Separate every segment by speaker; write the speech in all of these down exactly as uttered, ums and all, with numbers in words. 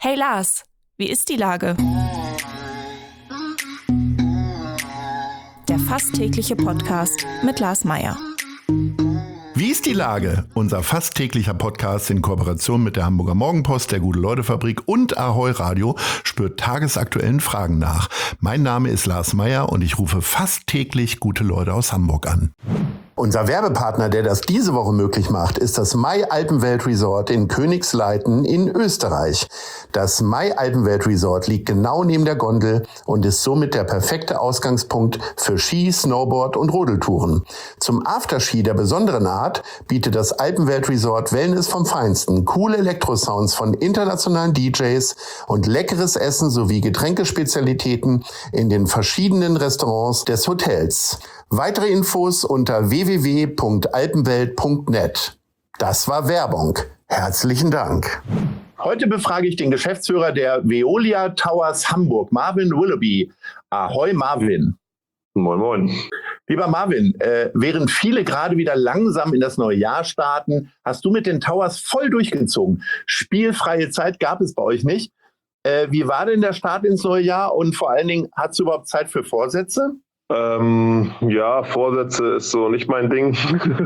Speaker 1: Hey Lars, wie ist die Lage? Der fast tägliche Podcast mit Lars Meyer.
Speaker 2: Wie ist die Lage? Unser fast täglicher Podcast in Kooperation mit der Hamburger Morgenpost, der Gute-Leute-Fabrik und Ahoi Radio spürt tagesaktuellen Fragen nach. Mein Name ist Lars Meyer und ich rufe fast täglich gute Leute aus Hamburg an. Unser Werbepartner, der das diese Woche möglich macht, ist das Mai Alpenwelt Resort in Königsleiten in Österreich. Das Mai Alpenwelt Resort liegt genau neben der Gondel und ist somit der perfekte Ausgangspunkt für Ski, Snowboard und Rodeltouren. Zum Afterski der besonderen Art bietet das Alpenwelt Resort Wellness vom Feinsten, coole Elektrosounds von internationalen D Js und leckeres Essen sowie Getränkespezialitäten in den verschiedenen Restaurants des Hotels. Weitere Infos unter w w w punkt alpenwelt punkt net. Das war Werbung. Herzlichen Dank. Heute befrage ich den Geschäftsführer der Veolia Towers Hamburg, Marvin Willoughby. Ahoi Marvin.
Speaker 3: Moin, moin.
Speaker 2: Lieber Marvin, äh, während viele gerade wieder langsam in das neue Jahr starten, hast du mit den Towers voll durchgezogen. Spielfreie Zeit gab es bei euch nicht. Äh, wie war denn der Start ins neue Jahr und vor allen Dingen, hast du überhaupt Zeit für Vorsätze?
Speaker 3: Ähm, ja, Vorsätze ist so nicht mein Ding.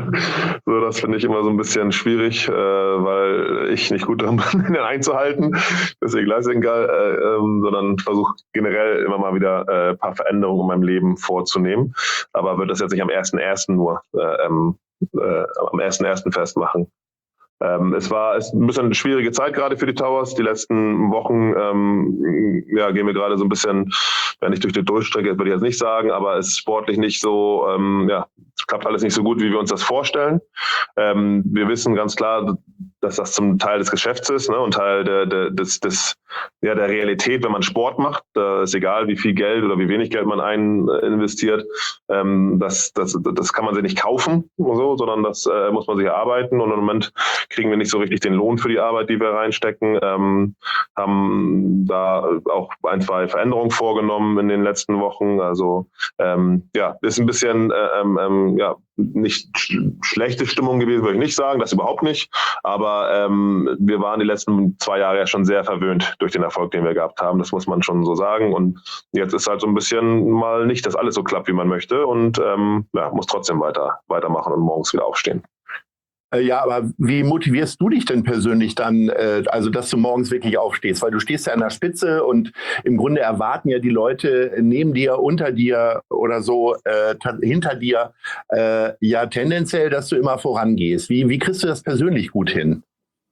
Speaker 3: So, das finde ich immer so ein bisschen schwierig, äh, weil ich nicht gut darin bin, den einzuhalten. Deswegen gleich egal, äh, ähm, sondern versuche generell immer mal wieder äh, ein paar Veränderungen in meinem Leben vorzunehmen. Aber wird das jetzt nicht am ersten ersten nur äh, ähm, äh, am ersten ersten festmachen. Ähm, es war es ist ein bisschen eine schwierige Zeit gerade für die Towers. Die letzten Wochen ähm, ja, gehen wir gerade so ein bisschen, wenn ich durch die Durchstrecke, würde ich jetzt nicht sagen, aber es ist sportlich nicht so, ähm, ja, es klappt alles nicht so gut, wie wir uns das vorstellen. Ähm, wir wissen ganz klar, dass das zum Teil des Geschäfts ist, ne, und Teil der, der, des, des, ja, der Realität, wenn man Sport macht. Da ist egal, wie viel Geld oder wie wenig Geld man ein investiert. Ähm, das, das, das kann man sich nicht kaufen, so, sondern das äh, muss man sich erarbeiten. Und im Moment kriegen wir nicht so richtig den Lohn für die Arbeit, die wir reinstecken. Ähm, haben da auch ein, zwei Veränderungen vorgenommen in den letzten Wochen. Also ähm, ja, ist ein bisschen äh, ähm, ja, nicht sch- schlechte Stimmung gewesen, würde ich nicht sagen, das überhaupt nicht. Aber ähm, wir waren die letzten zwei Jahre ja schon sehr verwöhnt durch den Erfolg, den wir gehabt haben. Das muss man schon so sagen. Und jetzt ist halt so ein bisschen mal nicht, dass alles so klappt, wie man möchte. Und ähm, ja, muss trotzdem weiter weitermachen und morgens wieder aufstehen.
Speaker 2: Ja, aber wie motivierst du dich denn persönlich dann, äh, also dass du morgens wirklich aufstehst? Weil du stehst ja an der Spitze und im Grunde erwarten ja die Leute neben dir, unter dir oder so, äh, ta- hinter dir, äh, ja tendenziell, dass du immer vorangehst. Wie, wie kriegst du das persönlich gut hin?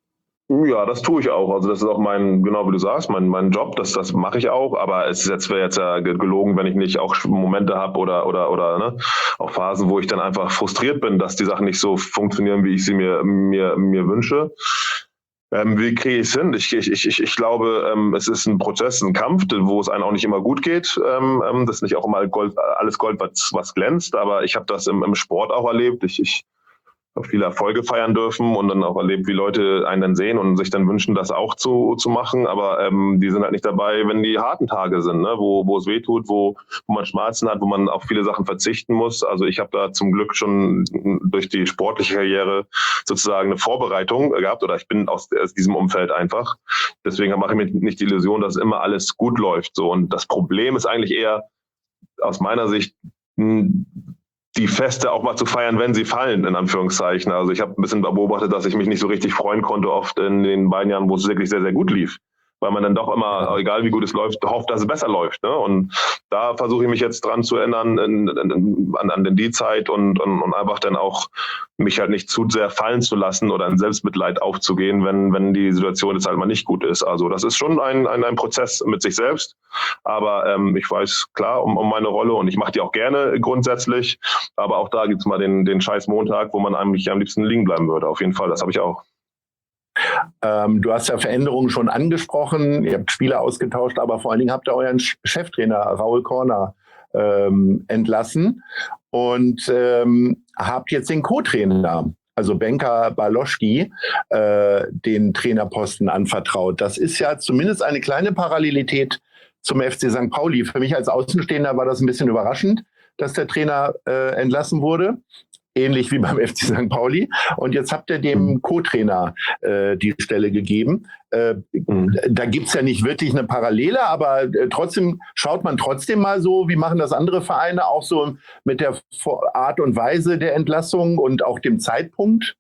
Speaker 3: Ja, das tue ich auch. Also das ist auch mein, genau wie du sagst, mein, mein Job, das, das mache ich auch. Aber es ist jetzt, wäre jetzt ja gelogen, wenn ich nicht auch Momente habe oder oder oder ne, auch Phasen, wo ich dann einfach frustriert bin, dass die Sachen nicht so funktionieren, wie ich sie mir mir mir wünsche. Ähm, wie kriege ich es hin? Ich, ich, ich, ich glaube, ähm, es ist ein Prozess, ein Kampf, wo es einem auch nicht immer gut geht. Ähm, ähm, das ist nicht auch immer Gold, alles Gold, was, was glänzt. Aber ich habe das im, im Sport auch erlebt. Ich, ich viele Erfolge feiern dürfen und dann auch erlebt, wie Leute einen dann sehen und sich dann wünschen, das auch zu zu machen. Aber ähm, die sind halt nicht dabei, wenn die harten Tage sind, ne? wo wo es weh tut, wo, wo man Schmerzen hat, wo man auf viele Sachen verzichten muss. Also ich habe da zum Glück schon durch die sportliche Karriere sozusagen eine Vorbereitung gehabt oder ich bin aus, aus diesem Umfeld einfach. Deswegen mache ich mir nicht die Illusion, dass immer alles gut läuft. So. Und das Problem ist eigentlich eher aus meiner Sicht, die Feste auch mal zu feiern, wenn sie fallen, in Anführungszeichen. Also ich habe ein bisschen beobachtet, dass ich mich nicht so richtig freuen konnte, oft in den beiden Jahren, wo es wirklich sehr, sehr gut lief. Weil man dann doch immer, egal wie gut es läuft, hofft, dass es besser läuft. Ne? Und da versuche ich mich jetzt dran zu ändern in, in, an, an die Zeit und, und, und einfach dann auch mich halt nicht zu sehr fallen zu lassen oder in Selbstmitleid aufzugehen, wenn, wenn die Situation jetzt halt mal nicht gut ist. Also das ist schon ein, ein, ein Prozess mit sich selbst. Aber ähm, ich weiß klar um, um meine Rolle und ich mache die auch gerne grundsätzlich. Aber auch da gibt's mal den, den scheiß Montag, wo man eigentlich am liebsten liegen bleiben würde. Auf jeden Fall, das habe ich auch.
Speaker 2: Ähm, du hast ja Veränderungen schon angesprochen, ihr habt Spieler ausgetauscht, aber vor allen Dingen habt ihr euren Cheftrainer Raul Corner ähm, entlassen und ähm, habt jetzt den Co-Trainer, also Benka Baloschki, äh, den Trainerposten anvertraut. Das ist ja zumindest eine kleine Parallelität zum F C Sankt Pauli. Für mich als Außenstehender war das ein bisschen überraschend, dass der Trainer äh, entlassen wurde. ähnlich wie beim F C Sankt Pauli. Und jetzt habt ihr dem Co-Trainer äh, die Stelle gegeben. Äh, mhm. Da gibt's ja nicht wirklich eine Parallele, aber äh, trotzdem schaut man trotzdem mal so, wie machen das andere Vereine, auch so mit der Art und Weise der Entlassung und auch dem Zeitpunkt?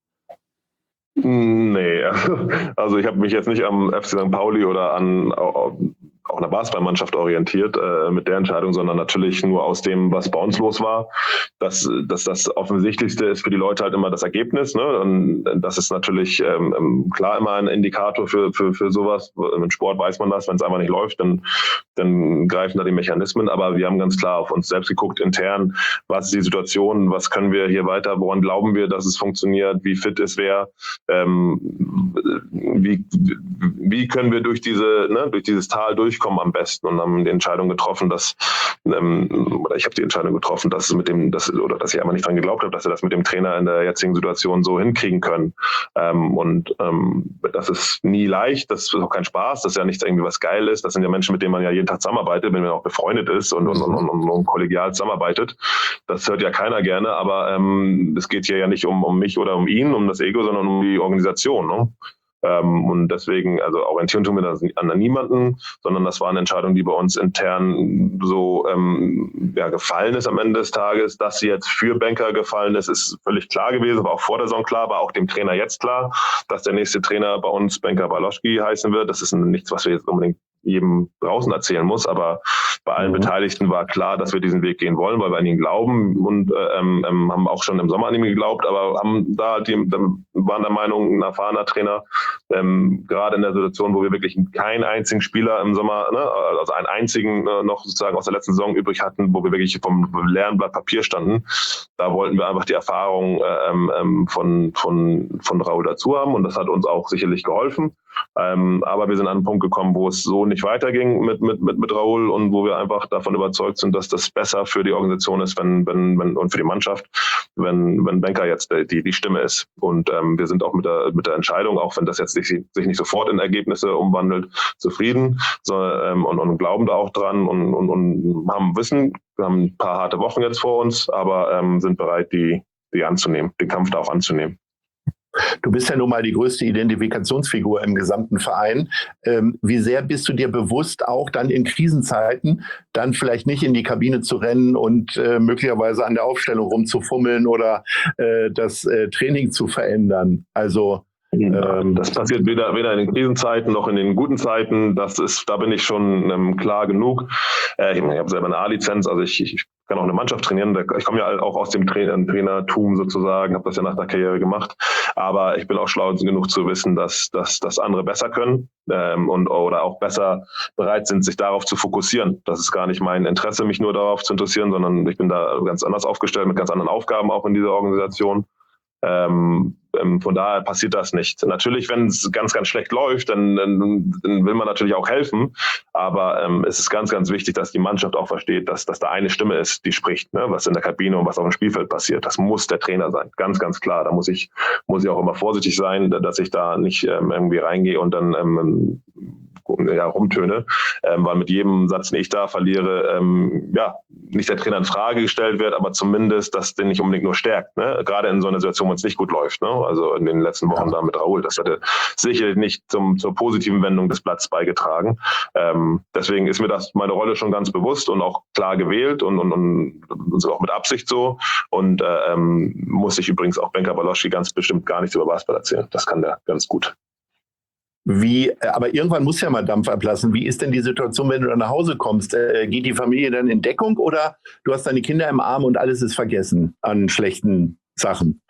Speaker 3: Nee, also ich habe mich jetzt nicht am F C Sankt Pauli oder an auch einer Basketballmannschaft orientiert äh, mit der Entscheidung, sondern natürlich nur aus dem, was bei uns los war. Dass, dass das Offensichtlichste ist für die Leute halt immer das Ergebnis. Ne? Und das ist natürlich ähm, klar immer ein Indikator für, für, für sowas. Im Sport weiß man das, wenn es einfach nicht läuft, dann, dann greifen da die Mechanismen. Aber wir haben ganz klar auf uns selbst geguckt, intern, was ist die Situation, was können wir hier weiter, woran glauben wir, dass es funktioniert, wie fit ist wer, ähm, wie, wie können wir durch diese, ne, durch dieses Tal durchkommen am besten, und haben die Entscheidung getroffen, dass ähm, oder ich habe die Entscheidung getroffen, dass es mit dem, dass, oder dass ich einfach nicht dran geglaubt habe, dass wir das mit dem Trainer in der jetzigen Situation so hinkriegen können. Ähm, und ähm, das ist nie leicht, das ist auch kein Spaß, das ist ja nichts irgendwie was geil ist. Das sind ja Menschen, mit denen man ja jeden Tag zusammenarbeitet, wenn man auch befreundet ist und, und, und, und, und kollegial zusammenarbeitet. Das hört ja keiner gerne, aber ähm, es geht hier ja nicht um, um mich oder um ihn, um das Ego, sondern um die Organisation. Ne? Ähm, und deswegen, also orientieren tun wir das an niemanden, sondern das war eine Entscheidung, die bei uns intern so ähm, ja, gefallen ist am Ende des Tages. Dass sie jetzt für Benker gefallen ist, ist völlig klar gewesen, war auch vor der Saison klar, war auch dem Trainer jetzt klar, dass der nächste Trainer bei uns Benker Baloschki heißen wird. Das ist nichts, was wir jetzt unbedingt jedem draußen erzählen muss, aber bei allen mhm. Beteiligten war klar, dass wir diesen Weg gehen wollen, weil wir an ihn glauben, und äh, ähm, haben auch schon im Sommer an ihn geglaubt, aber haben da die, waren der Meinung, ein erfahrener Trainer, ähm, gerade in der Situation, wo wir wirklich keinen einzigen Spieler im Sommer, ne, also einen einzigen äh, noch sozusagen aus der letzten Saison übrig hatten, wo wir wirklich vom leeren Blatt Papier standen, da wollten wir einfach die Erfahrung äh, ähm, von, von, von Raul dazu haben, und das hat uns auch sicherlich geholfen. Ähm, aber wir sind an einen Punkt gekommen, wo es so nicht weiterging mit, mit, mit, mit Raul, und wo wir einfach davon überzeugt sind, dass das besser für die Organisation ist, wenn, wenn, wenn und für die Mannschaft, wenn, wenn Benker jetzt die, die Stimme ist. Und ähm, wir sind auch mit der, mit der Entscheidung, auch wenn das jetzt sich, sich nicht sofort in Ergebnisse umwandelt, zufrieden, so, ähm, und, und glauben da auch dran, und, und, und haben Wissen, wir haben ein paar harte Wochen jetzt vor uns, aber ähm, sind bereit, die, die anzunehmen, den Kampf da auch anzunehmen.
Speaker 2: Du bist ja nun mal die größte Identifikationsfigur im gesamten Verein. Ähm, wie sehr bist du dir bewusst, auch dann in Krisenzeiten, dann vielleicht nicht in die Kabine zu rennen und äh, möglicherweise an der Aufstellung rumzufummeln oder äh, das äh, Training zu verändern? Also
Speaker 3: Ähm, das passiert weder, weder in den Krisenzeiten noch in den guten Zeiten. Das ist, da bin ich schon ähm, klar genug. Äh, ich, ich habe selber eine A-Lizenz, also ich, ich kann auch eine Mannschaft trainieren. Ich komme ja auch aus dem Trainer, Trainertum sozusagen, habe das ja nach der Karriere gemacht. Aber ich bin auch schlau genug zu wissen, dass, dass, dass andere besser können ähm, und oder auch besser bereit sind, sich darauf zu fokussieren. Das ist gar nicht mein Interesse, mich nur darauf zu interessieren, sondern ich bin da ganz anders aufgestellt, mit ganz anderen Aufgaben auch in dieser Organisation. Ähm, ähm, von daher passiert das nicht. Natürlich, wenn es ganz, ganz schlecht läuft, dann, dann, dann will man natürlich auch helfen. Aber ähm, es ist ganz, ganz wichtig, dass die Mannschaft auch versteht, dass, dass da eine Stimme ist, die spricht, ne? Was in der Kabine und was auf dem Spielfeld passiert. Das muss der Trainer sein. Ganz, ganz klar. Da muss ich, muss ich auch immer vorsichtig sein, dass ich da nicht ähm, irgendwie reingehe und dann ähm, ja, rumtöne, ähm, weil mit jedem Satz, den ich da verliere, ähm, ja, nicht der Trainer in Frage gestellt wird, aber zumindest, dass den nicht unbedingt nur stärkt, ne? Gerade in so einer Situation, wo es nicht gut läuft, ne? Also in den letzten Wochen da mit Raul, das hätte sicherlich nicht zum, zur positiven Wendung des Platzes beigetragen. Ähm, deswegen ist mir das meine Rolle schon ganz bewusst und auch klar gewählt und, und, und, und auch mit Absicht so, und äh, ähm, muss ich übrigens auch Benker Baloschki ganz bestimmt gar nichts über Basketball erzählen. Das kann der ganz gut.
Speaker 2: Wie, aber irgendwann muss ja mal Dampf ablassen. Wie ist denn die Situation, wenn du dann nach Hause kommst? Äh, geht die Familie dann in Deckung oder du hast deine Kinder im Arm und alles ist vergessen an schlechten Sachen?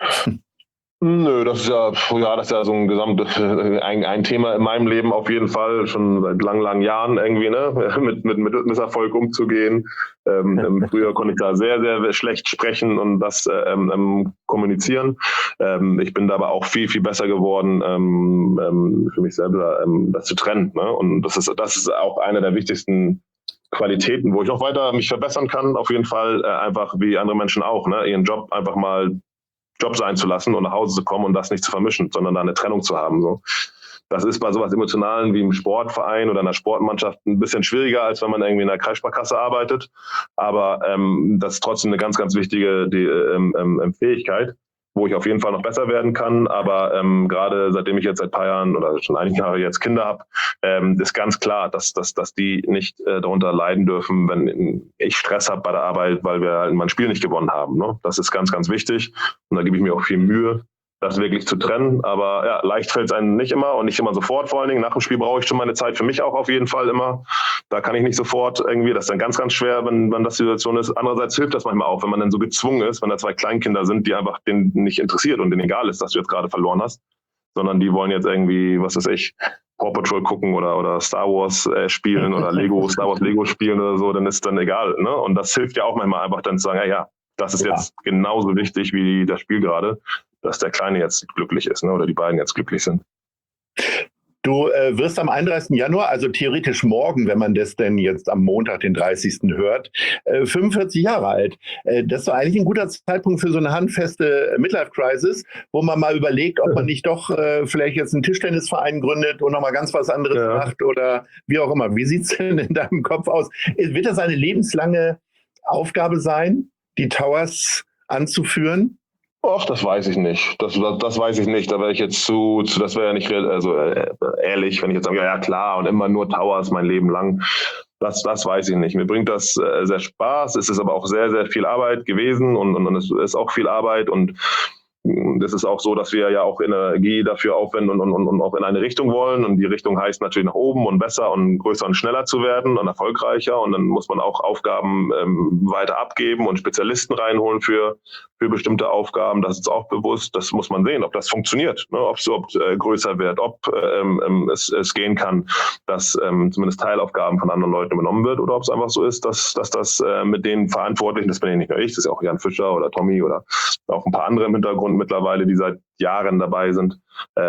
Speaker 3: Nö, das ist ja, ja, das ist ja so ein gesamtes, ein, ein Thema in meinem Leben auf jeden Fall, schon seit langen, langen Jahren irgendwie, ne, mit, mit, mit Misserfolg umzugehen. Ähm, früher konnte ich da sehr, sehr schlecht sprechen und das ähm, kommunizieren. Ähm, ich bin da aber auch viel, viel besser geworden, ähm, ähm, für mich selber ähm, das zu trennen, ne, und das ist, das ist auch eine der wichtigsten Qualitäten, wo ich noch weiter mich verbessern kann, auf jeden Fall, äh, einfach wie andere Menschen auch, ne, ihren Job einfach mal Job sein zu lassen und nach Hause zu kommen und das nicht zu vermischen, sondern da eine Trennung zu haben. So. Das ist bei sowas Emotionalen wie im Sportverein oder einer Sportmannschaft ein bisschen schwieriger, als wenn man irgendwie in einer Kreissparkasse arbeitet. Aber ähm, das ist trotzdem eine ganz, ganz wichtige die, ähm, ähm, Fähigkeit, wo ich auf jeden Fall noch besser werden kann. Aber ähm, gerade seitdem ich jetzt seit ein paar Jahren oder schon einige Jahre jetzt Kinder habe, ähm, ist ganz klar, dass, dass, dass die nicht äh, darunter leiden dürfen, wenn ich Stress habe bei der Arbeit, weil wir halt mein Spiel nicht gewonnen haben. Ne? Das ist ganz, ganz wichtig. Und da gebe ich mir auch viel Mühe, das wirklich zu trennen. Aber ja, leicht fällt es einem nicht immer und nicht immer sofort vor allen Dingen. Nach dem Spiel brauche ich schon meine Zeit für mich auch auf jeden Fall immer. Da kann ich nicht sofort irgendwie, das ist dann ganz, ganz schwer, wenn, wenn das die Situation ist. Andererseits hilft das manchmal auch, wenn man dann so gezwungen ist, wenn da zwei Kleinkinder sind, die einfach denen nicht interessiert und denen egal ist, dass du jetzt gerade verloren hast, sondern die wollen jetzt irgendwie, was weiß ich, Paw Patrol gucken oder, oder Star Wars äh, spielen oder Lego, Star Wars Lego spielen oder so, dann ist dann egal. Ne? Und das hilft ja auch manchmal einfach dann zu sagen, ja, ja, das ist ja. jetzt genauso wichtig wie das Spiel gerade, dass der Kleine jetzt glücklich ist, ne? Oder die beiden jetzt glücklich sind.
Speaker 2: Du äh, wirst am einunddreißigsten Januar, also theoretisch morgen, wenn man das denn jetzt am Montag, den dreißigsten hört, äh, fünfundvierzig Jahre alt. Äh, das ist doch eigentlich ein guter Zeitpunkt für so eine handfeste Midlife-Crisis, wo man mal überlegt, ob man nicht doch äh, vielleicht jetzt einen Tischtennisverein gründet und nochmal ganz was anderes ja. macht oder wie auch immer. Wie sieht es denn in deinem Kopf aus? Wird das eine lebenslange Aufgabe sein, die Towers anzuführen?
Speaker 3: Och, das weiß ich nicht. Das, das, das weiß ich nicht. Da wäre ich jetzt zu, zu das wäre ja nicht also, äh, ehrlich, wenn ich jetzt sage, ja, ja klar, und immer nur Towers mein Leben lang. Das, das weiß ich nicht. Mir bringt das äh, sehr Spaß. Es ist aber auch sehr, sehr viel Arbeit gewesen und, und, und es ist auch viel Arbeit und das ist auch so, dass wir ja auch Energie dafür aufwenden und, und, und auch in eine Richtung wollen. Und die Richtung heißt natürlich nach oben und besser und größer und schneller zu werden und erfolgreicher. Und dann muss man auch Aufgaben ähm, weiter abgeben und Spezialisten reinholen für, für bestimmte Aufgaben. Das ist auch bewusst. Das muss man sehen, ob das funktioniert, ne? Ob es überhaupt äh, größer wird, ob ähm, es, es gehen kann, dass ähm, zumindest Teilaufgaben von anderen Leuten übernommen wird oder ob es einfach so ist, dass, dass das äh, mit den Verantwortlichen, das bin ja nicht nur ich, das ist ja auch Jan Fischer oder Tommy oder auch ein paar andere im Hintergrund mittlerweile, die seit Jahren dabei sind,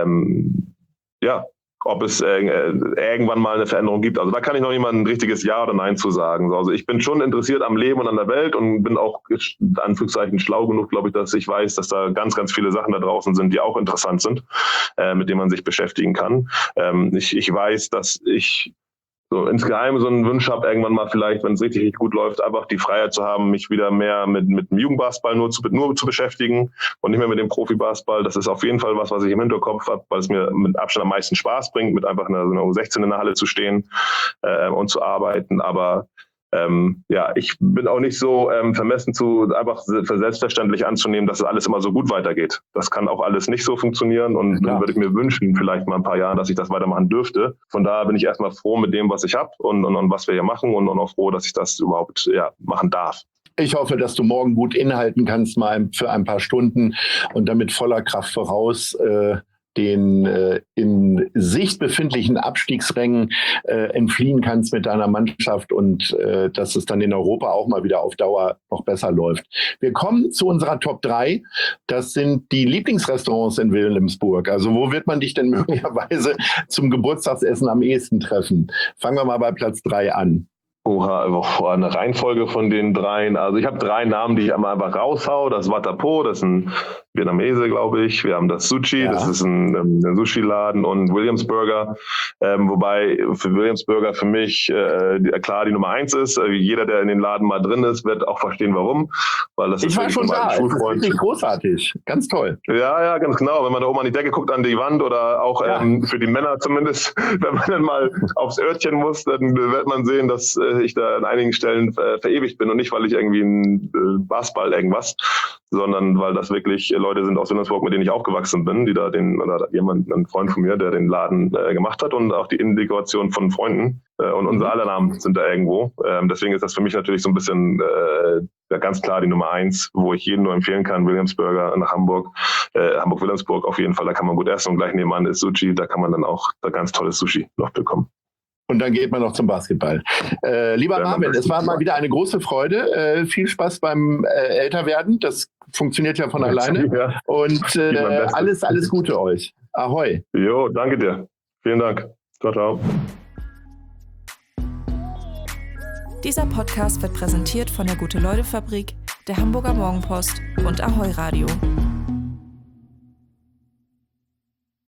Speaker 3: ähm, ja, ob es äh, irgendwann mal eine Veränderung gibt. Also da kann ich noch niemand ein richtiges Ja oder Nein zu sagen. Also ich bin schon interessiert am Leben und an der Welt und bin auch in Anführungszeichen schlau genug, glaube ich, dass ich weiß, dass da ganz, ganz viele Sachen da draußen sind, die auch interessant sind, äh, mit denen man sich beschäftigen kann. Ähm, ich, ich weiß, dass ich so insgeheim so einen Wunsch habe, irgendwann mal vielleicht, wenn es richtig, richtig gut läuft, einfach die Freiheit zu haben, mich wieder mehr mit, mit dem Jugendbasketball nur zu, nur zu beschäftigen und nicht mehr mit dem Profibasketball. Das ist auf jeden Fall was, was ich im Hinterkopf habe, weil es mir mit Abstand am meisten Spaß bringt, mit einfach einer, so einer U sechzehn in der Halle zu stehen äh, und zu arbeiten. Aber Ähm, ja, ich bin auch nicht so ähm, vermessen zu einfach für selbstverständlich anzunehmen, dass es alles immer so gut weitergeht. Das kann auch alles nicht so funktionieren und ja, dann würde ich mir wünschen, vielleicht mal ein paar Jahre, dass ich das weitermachen dürfte. Von daher bin ich erstmal froh mit dem, was ich habe und, und, und was wir hier machen und, und auch froh, dass ich das überhaupt ja, machen darf.
Speaker 2: Ich hoffe, dass du morgen gut innehalten kannst, mal für ein paar Stunden und damit voller Kraft voraus äh, den äh, in Sicht befindlichen Abstiegsrängen äh, entfliehen kannst mit deiner Mannschaft und äh, dass es dann in Europa auch mal wieder auf Dauer noch besser läuft. Wir kommen zu unserer Top drei. Das sind die Lieblingsrestaurants in Wilhelmsburg. Also wo wird man dich denn möglicherweise zum Geburtstagsessen am ehesten treffen? Fangen wir mal bei Platz drei an.
Speaker 3: Oha, eine Reihenfolge von den dreien. Also ich habe drei Namen, die ich einmal einfach raushau. Das Wat Po, das ist ein Vietnamese, glaube ich. Wir haben das Sushi, ja. Das ist ein, ein Sushi-Laden und Williams Burger. Ähm, wobei für Williams Burger für mich äh, klar die Nummer eins ist. Äh, jeder, der in den Laden mal drin ist, wird auch verstehen, warum. Weil das
Speaker 2: ich
Speaker 3: ist
Speaker 2: war schon da, das ist wirklich großartig. Ganz toll.
Speaker 3: Ja, ja, ganz genau. Wenn man da oben an die Decke guckt, an die Wand oder auch ja. ähm, für die Männer zumindest, wenn man dann mal aufs Örtchen muss, dann wird man sehen, dass äh, ich da an einigen Stellen äh, verewigt bin und nicht, weil ich irgendwie ein äh, Basketball irgendwas, sondern weil das wirklich Leute sind aus Wilhelmsburg, mit denen ich aufgewachsen bin, die da den, oder jemand, ein Freund von mir, der den Laden äh, gemacht hat und auch die Innendekoration von Freunden äh, und unsere aller Namen sind da irgendwo. Ähm, deswegen ist das für mich natürlich so ein bisschen äh, ja, ganz klar die Nummer eins, wo ich jedem nur empfehlen kann, Williamsburger nach Hamburg, äh, Hamburg-Wilhelmsburg auf jeden Fall, da kann man gut essen und gleich nebenan ist Sushi, da kann man dann auch da ganz tolles Sushi noch bekommen.
Speaker 2: Und dann geht man noch zum Basketball. Äh, lieber Marvin, es war mal wieder eine große Freude. Äh, viel Spaß beim äh, Älterwerden. Das funktioniert ja von alleine. Ja. Und äh, alles, alles Gute euch. Ahoi.
Speaker 3: Jo, danke dir. Vielen Dank. Ciao, ciao.
Speaker 1: Dieser Podcast wird präsentiert von der Gute-Leute-Fabrik, der Hamburger Morgenpost und Ahoi Radio.